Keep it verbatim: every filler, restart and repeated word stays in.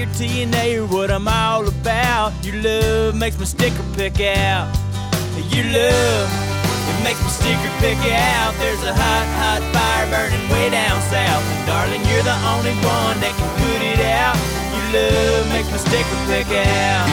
till you know you're what I'm all about. Your love makes my sticker pick out. Your love, it makes my sticker pick out. There's a hot, hot fire burning way down south, and darling, you're the only one that can put it out. Your love makes my sticker pick out.